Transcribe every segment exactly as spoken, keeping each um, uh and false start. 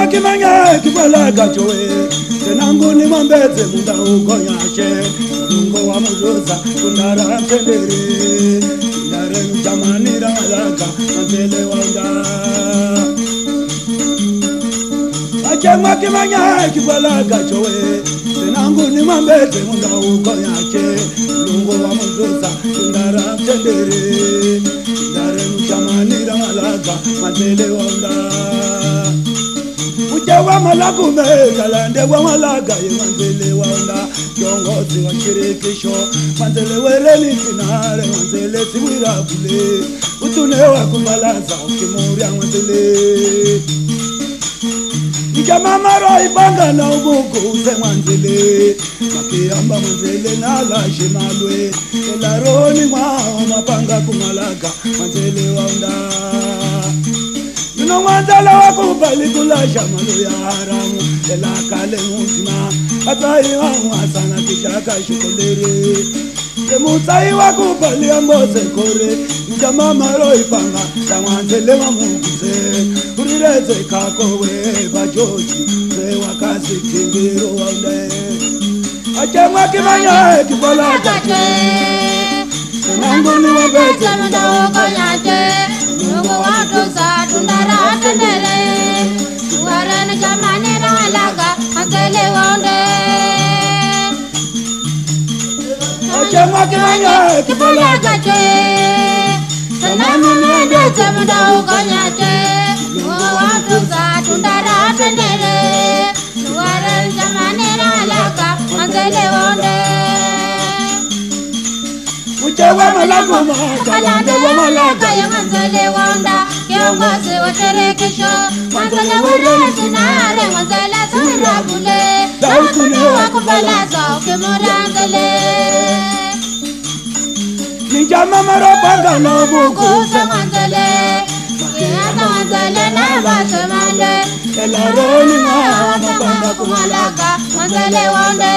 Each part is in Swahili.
kimanya kibala gachowe tenangu ni mambeze munda ukonyache lungo wa muzoza tundara tendere tundare mjamani ralaga mantele wanda achema kimanya kibala gachowe tenangu ni mambeze munda ukonyache lungo wa muzoza tundara tendere tundare mjamani ralaga mantele wanda Ujawa malagu me kalande wa malaga yemanzele wanda kiongozi wa shirikisho manzele wereni kinare manzele siwira bule utune wa kumalaza ukimuria manzele Nijama maro ibanga na ubuku uze manzele makiamba manzele na lashe malwe elaroni mwa mapanga kumalaga manzele wanda No mandala wakubali kula shamalo ya haramu ela kale muzima atai wangu asana kishaka shukolere Yemutai wakubali amboze kore Njama maro ipanga Tamanzele wa munguse Urireze kakowe bajoji Se wakasi kingiro waunde Achemwa kimanya kibola kache Senangu ni wabete munda ukonyache Nungu wadosa tundara tendere Uwarene jamani ralaga Antele waunde Achemwa kimanya kibola kache Senangu ni wabete munda ukonyache Nungu wadosa tundara tendere Uwarene jamani ralaga Antele waunde Uchewa malagu makalande wa malaga ya manzele wanda Kiongozi wa shirikisho Manzele wale sinare manzele surabule Nautuni wa kupalaza ukimuri anzele Nijama marapanga na ubuku se manzele Makiata manzele na base mande Elaroni ma mapanga kumalaga manzele wande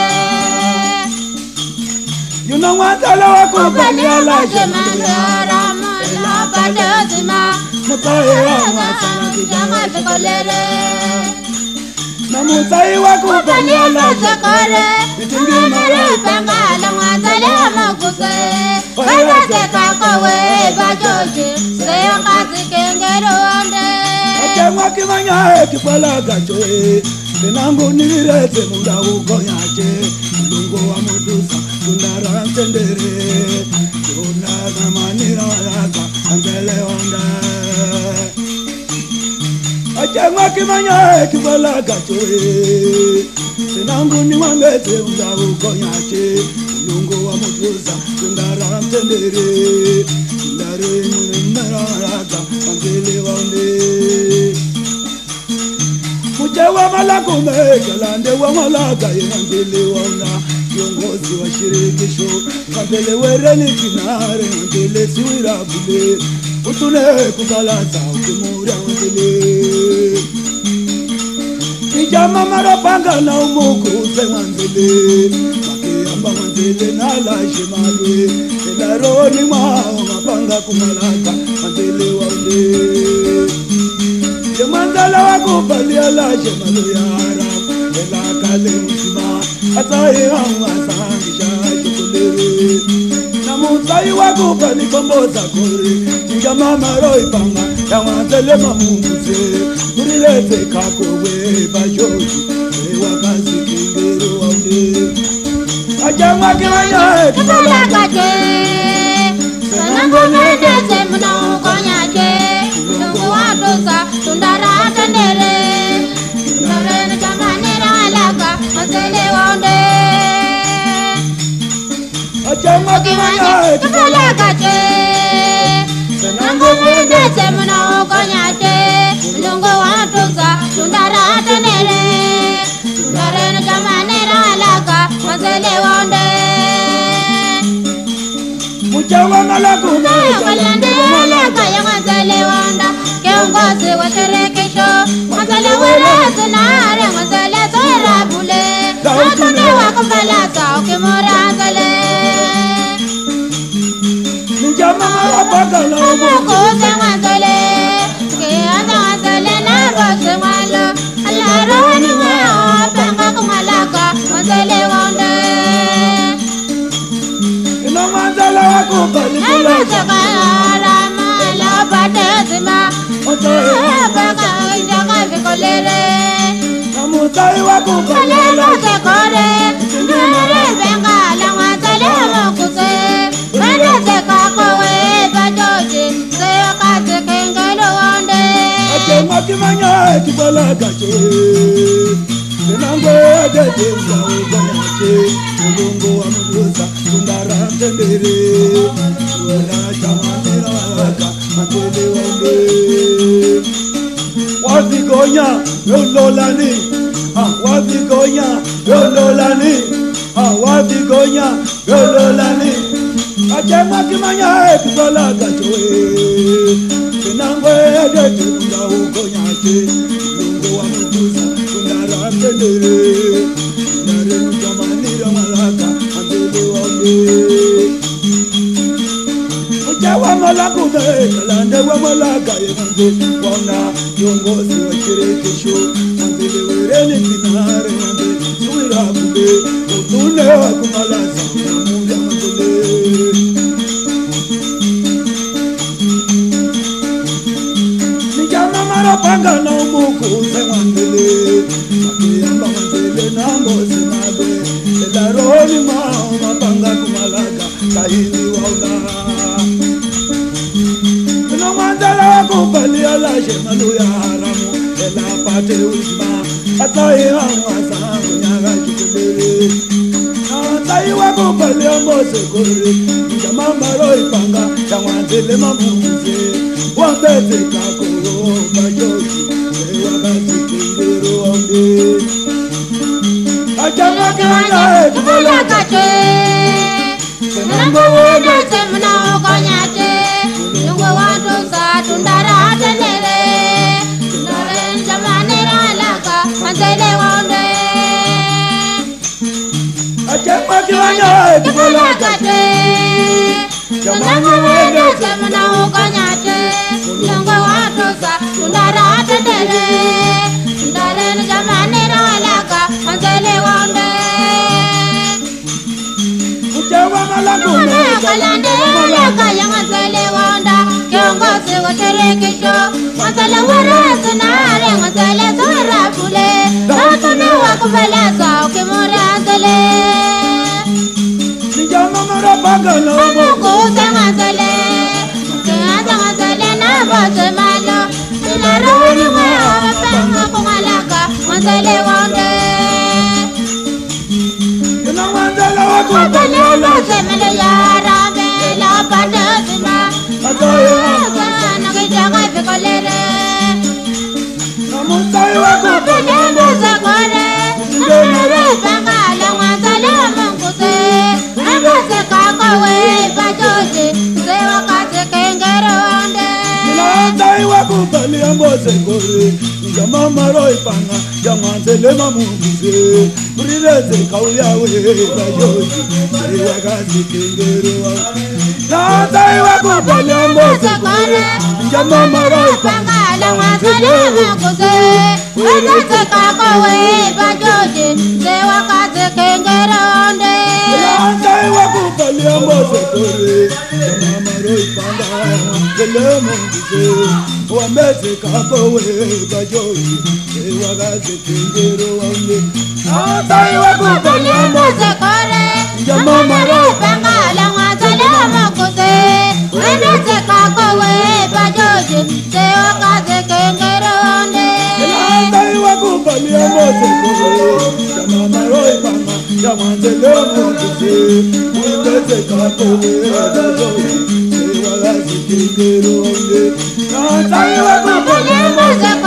You know what I love about the Alajamara, La Padazima, Mutaya, Jamaica Colere Namutai Wakupani Alajacare, Tingimara, Pangala, Mazalama Kuse, Payateka away, Bajoji, Say on Kazi Kangaro under Jamaica Kipalagacho, the Nambu Nirete Munda Ukoyache, Lungo Amudusa. Tundara tendere, tundara manira laga, angele onda. Achema kimanya kibala gachoe, senangu ni wambete unda ukonyache, lungo wa mudusa. Tundara tendere, tundare manira laga, angele onda. Mujawa malagu me kalande wa malaga angele onda. Kiongozi wa shirikisho Kambele wereni kinare Ngele siwira bule Utune kubalaza ukimura wandele Nijama marapanga na umuku uze wandele Makiamba wandele na lashe malwe Elaroni mao mapanga kumalaka Wandele wandele Yemandala wakubali alashe malwe ya haram Ela kale mzima Atai wangu asangisha chukulere Namutai wakupani komboza kore Njama maro ipanga Yawanzele mamunguse Urilete kakowe bajoji Wakazi kingero waunde Ajamwa kimanya kibala kache Sanangu medese muna ukonyache Nungu wadosa tundara tendere Tundare jamanera alaga Manzele waunde Achema kimanya kibala kache Senangu medese muna ukonyache Nungu wadosa tundara tendere Tundare jamanera alaga Manzele waunde Uchewa malagu Kalande malaga ya manzele wanda Kiongozi wa shirikisho Manzele wele sinare Manzele surabule Nautuni wa kupalaza ukimuri anzele Njama marapanga na Umuku uze manzele Kianda manzele na bose malo Allah Baka jaga vikolere Namutai wako Kalero se kore Nere benga langwa tale mokuse Mene se kakowe bajoji Se wakase kengelo onde Ake makimanya kibala kache Nenangwe ajeje mjao ganyache Mulungu wa mulusa Tundara mtendere Tundara chamanira waka Matele wande Wazigonya Yololani Wazigonya Yololani Wazigonya Yololani Ake makimanya kibala kache Nenangwe ajeje mjao ganyache Mulungu wa mulusa Tundara mtendere Tundara chamanira waka Matele wande Jawa malaku de kalande wa malaka yenge wana yongozi wa shirikisho manzile wereni kinare mande suira bude utune wa kumalaza muda manzile Nijama marapanga na umuku se manzile Makiyamba manzile na ngozi mabe Elaroni mao mapanga kumalaka kahini waula Kumbali ala shemalu ya haramu Ela pate uzma Atai hawa sangu nyaga chukubiri Atai wa kumbali ya mose kuri Njama maro ipanga Chawantele mamuze Wambete kakoro Bajoji Ewa kasi kindiru ombi Achama kiwanja Kibala kache Senambo wende Semna ukonyache Nungwe watu sa Tundara tenere Tundara jamanera laka Manzele wonde Achama kiwanja Kibala kache Senambo wende semna ukonyache Nungwe watu sa Tundara tenere Tundara jamanera laka Manzele wonde Kalande laka ya Manzele wonda Kiongozi wa shirikisho Manzele warazi nare Manzele zora bule Tatone wa kubeleza ukimuri Manzele Nijama marapanga na Amuku se Manzele Kianza Manzele na bose malo Tunaroni mweo wapenga kungalaka Manzele wonde Kina Manzele wako Manzele wose mele ya rambe La padazima Atai Sana kijaga vikolere Namutai wako Nene se kore Nere benga langwa tale mokuse Mene se kakowe bajoji Se wakase kengero onde Atai wako bali ya mose kuri Njama maro ipanga Chawantele mamuze Urireze kauya we bajoji Ewa kasi kindiru ombi Atai wako bali ya mose kuri Njama maro ipanga Chawantele mamuze Mene kakowe bajoji Se wakase kengero onde Atai wako bali ya mose kuri Njama maro ipanga Chawantele mamuze Wambete kakowe bajoji Ewa kasi kindiru ombi Atai wako bali ya mose kore Njama maro benga langwa tale mokuse Mene se kakowe bajoji Se wakase kengero onde Atai wako bali ya mose kuri Njama maro ipanga Chawantele mamuze Wambete kakowe bajoji Ewa kasi kindiru ombi Atai wako bali ya mose